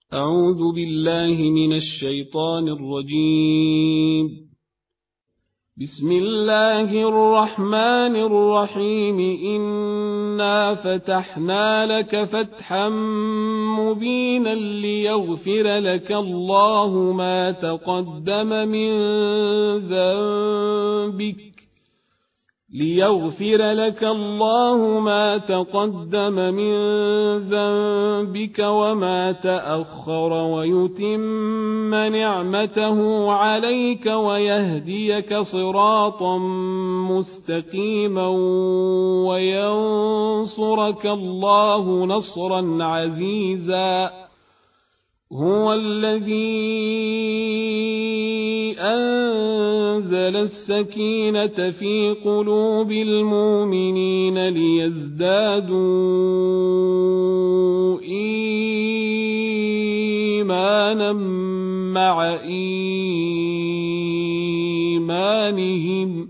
أعوذ بالله من الشيطان الرجيم. بسم الله الرحمن الرحيم. إنا فتحنا لك فتحا مبينا ليغفر لك الله ما تقدم من ذنبك وما تأخر ويتم نعمته عليك ويهديك صراطا مستقيما وينصرك الله نصرا عزيزا. هو الذي أنزل السكينة في قلوب المؤمنين ليزدادوا إيمانا مع إيمانهم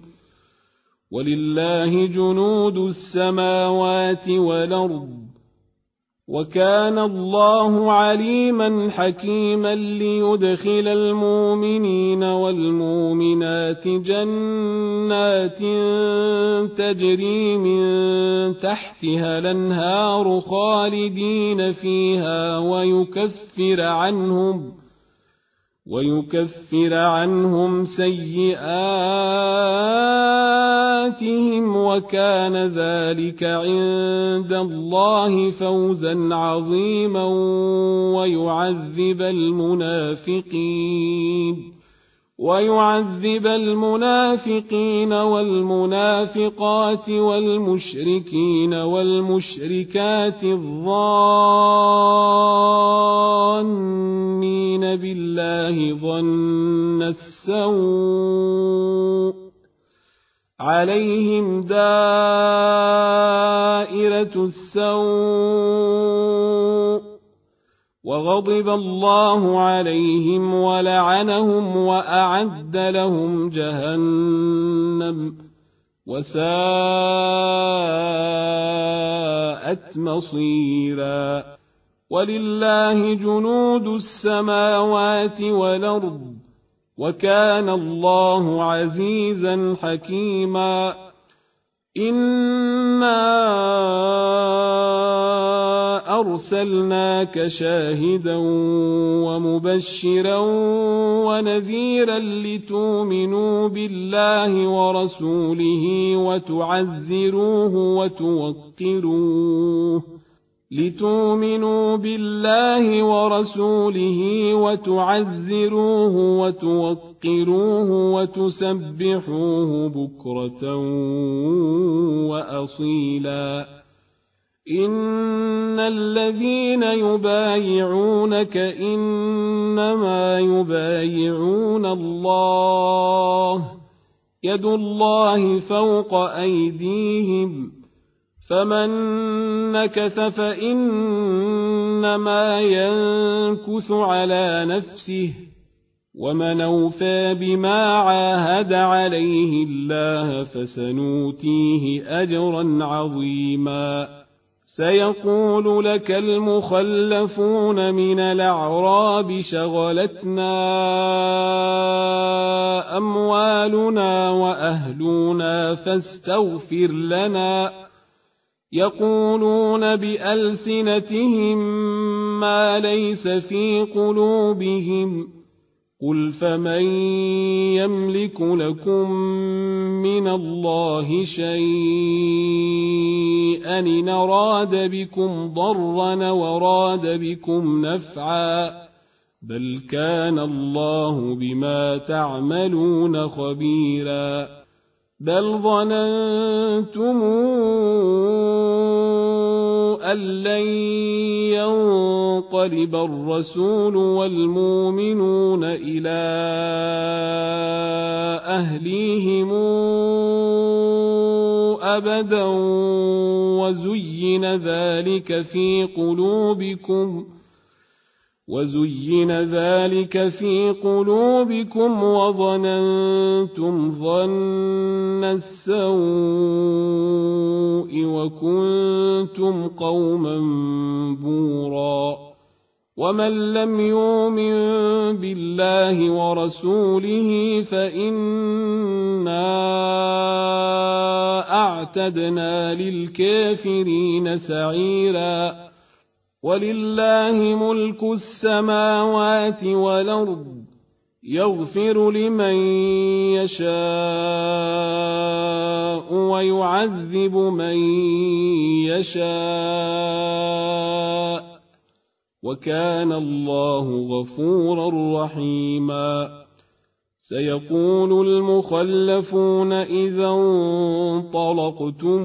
ولله جنود السماوات والأرض وكان الله عليما حكيما. ليدخل المؤمنين والمؤمنات جنات تجري من تحتها الأنهار خالدين فيها ويكفر عنهم سيئاتهم وكان ذلك عند الله فوزا عظيما. ويعذب المنافقين والمنافقات والمشركين والمشركات الظانين بالله ظن السوء عليهم دائرة السوء وغضب الله عليهم ولعنهم وأعد لهم جهنم وساءت مصيرا. ولله جنود السماوات والأرض وكان الله عزيزا حكيما. إنا أرسلناك شاهدا ومبشرا ونذيرا لتؤمنوا بالله ورسوله وتعزروه وتوقروه وتسبحوه بكرة وأصيلا. إن الذين يبايعونك إنما يبايعون الله يد الله فوق أيديهم فمن نكث فإنما ينكث على نفسه ومن أوفى بما عاهد عليه الله فسنؤتيه أجرا عظيما. سيقول لك المخلفون من الأعراب شغلتنا أموالنا وأهلنا فاستغفر لنا. يقولون بألسنتهم ما ليس في قلوبهم قل فمن يملك لكم من الله شيئا إن أراد بكم ضرا وراد بكم نفعا بل كان الله بما تعملون خبيرا. بل ظننتم أن لن ينقلب الرسول والمؤمنون إلى أهليهم أبدا وزين ذلك في قلوبكم وظننتم ظن السوء وكنتم قوما بورا. ومن لم يؤمن بالله ورسوله فإنا أعتدنا للكافرين سعيرا ولله ملك السماوات والأرض يغفر لمن يشاء ويعذب من يشاء وكان الله غفورا رحيما سيقول المخلفون إذا انطلقتم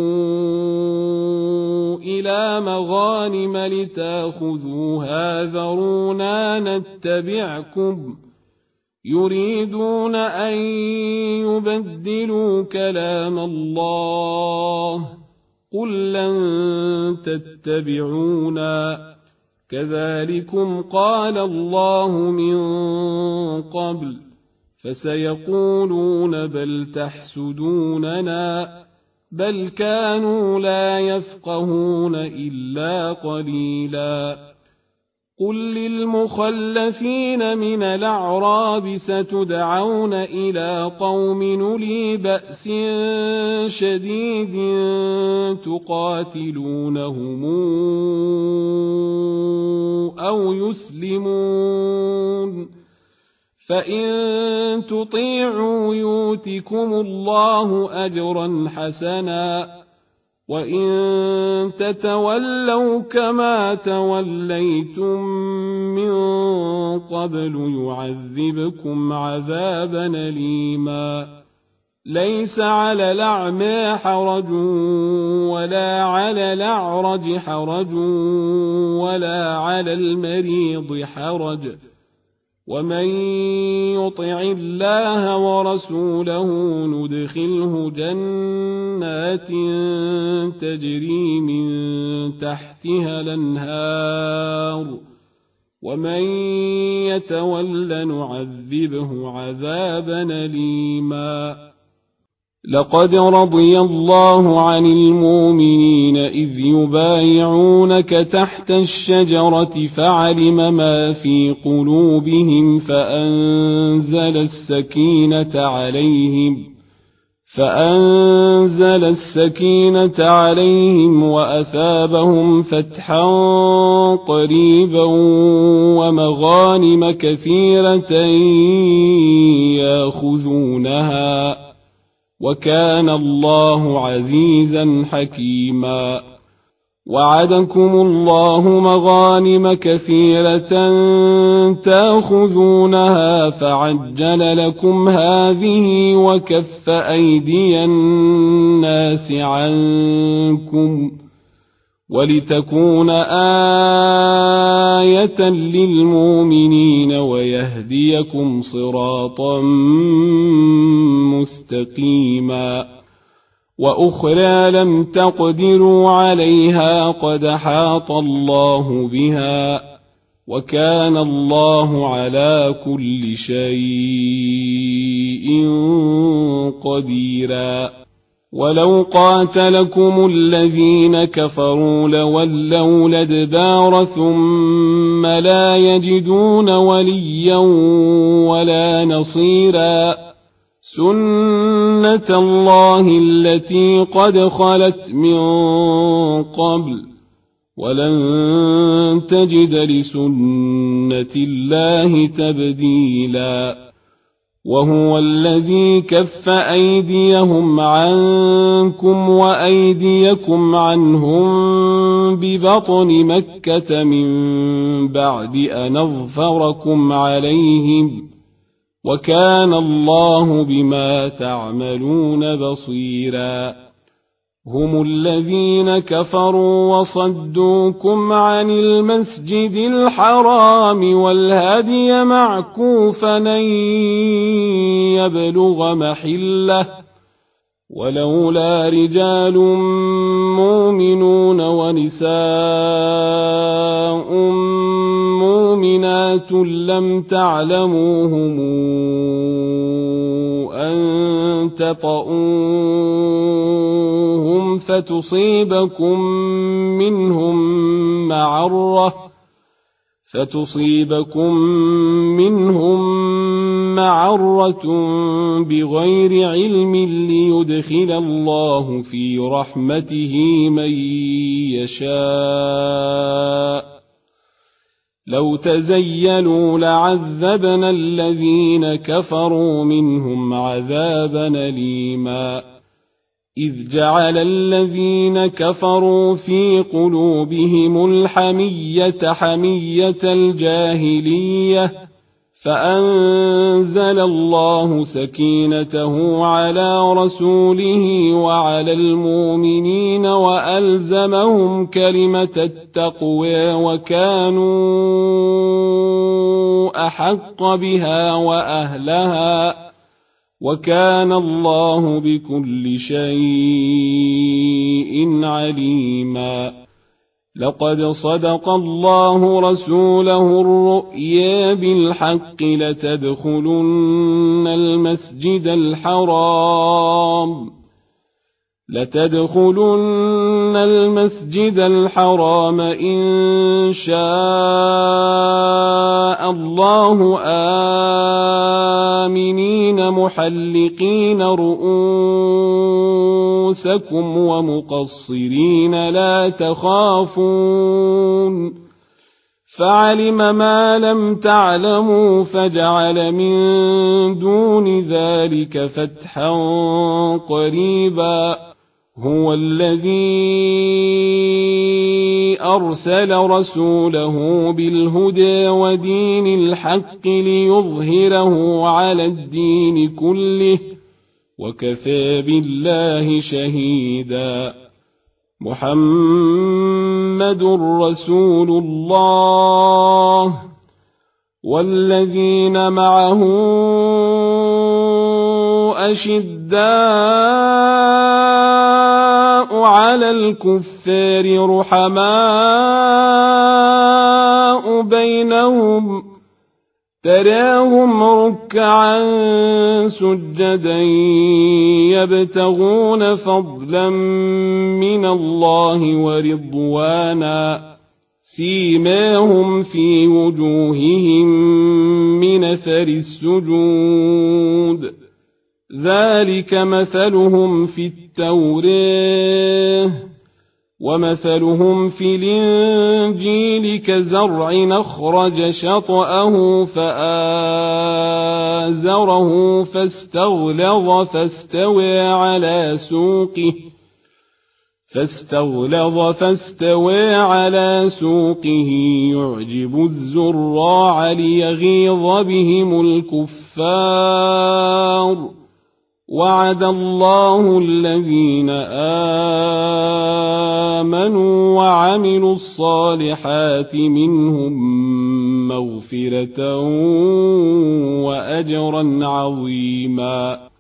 إلى مغانم لتاخذوها ذرونا نتبعكم يريدون أن يبدلوا كلام الله قل لن تتبعونا كذلكم قال الله من قبل فسيقولون بل تحسدوننا بل كانوا لا يفقهون إلا قليلا قل للمخلفين من الأعراب ستدعون إلى قوم أولي بأس شديد تقاتلونهم أو يسلمون فإن تطيعوا يؤتكم الله أجرا حسنا وإن تتولوا كما توليتم من قبل يعذبكم عذابا أليما ليس على الأعمى حرج ولا على الأعرج حرج ولا على المريض حرج ومن يطع الله ورسوله ندخله جنات تجري من تحتها الأنهار ومن يتول نعذبه عذابا أليما لقد رضي الله عن المؤمنين إذ يبايعونك تحت الشجرة فعلم ما في قلوبهم فأنزل السكينة عليهم وأثابهم فتحا قريبا ومغانم كثيرة ياخذونها وكان الله عزيزا حكيما وعدكم الله مغانم كثيرة تاخذونها فعجل لكم هذه وكف أيدي الناس عنكم ولتكون آية للمؤمنين ويهديكم صراطا مستقيما وأخرى لم تقدروا عليها قد أحاط الله بها وكان الله على كل شيء قديرا ولو قاتلكم الذين كفروا لولوا الأدبار ثم لا يجدون وليا ولا نصيرا سنة الله التي قد خلت من قبل ولن تجد لسنة الله تبديلا وهو الذي كف أيديهم عنكم وأيديكم عنهم ببطن مكة من بعد أن أظفركم عليهم وكان الله بما تعملون بصيرا هم الذين كفروا وصدوكم عن المسجد الحرام والهدي معكوفا أن يبلغ محله ولولا رجال مؤمنون ونساء مؤمنات لم تعلموهم أن تطؤوهم فتصيبكم منهم معرة فتصيبكم منهم معرة بغير علم ليدخل الله في رحمته من يشاء لو تزيلوا لعذبنا الذين كفروا منهم عذابا أليما إذ جعل الذين كفروا في قلوبهم الحمية حمية الجاهلية فأنزل الله سكينته على رسوله وعلى المؤمنين وألزمهم كلمة التقوى وكانوا أحق بها وأهلها وكان الله بكل شيء عليما لقد صدق الله رسوله الرؤيا بالحق لتدخلن المسجد الحرام إن شاء الله آمنين محلقين رؤوسكم ومقصرين لا تخافون فعلم ما لم تعلموا فجعل من دون ذلك فتحا قريبا هو الذي أرسل رسوله بالهدى ودين الحق ليظهره على الدين كله وكفى بالله شهيدا محمد رسول الله والذين معه أشداء على الكفار رحماء بينهم تراهم ركعا سجدا يبتغون فضلا من الله ورضوانا سيماهم في وجوههم من أثر السجود ذلك مثلهم في التوراة ومثلهم في الإنجيل كزرع أخرج شطأه فآزره فاستغلظ على سوقه يعجب الزراع ليغيظ بهم الكفار وعد الله الذين آمنوا وعملوا الصالحات منهم مغفرة وأجرا عظيما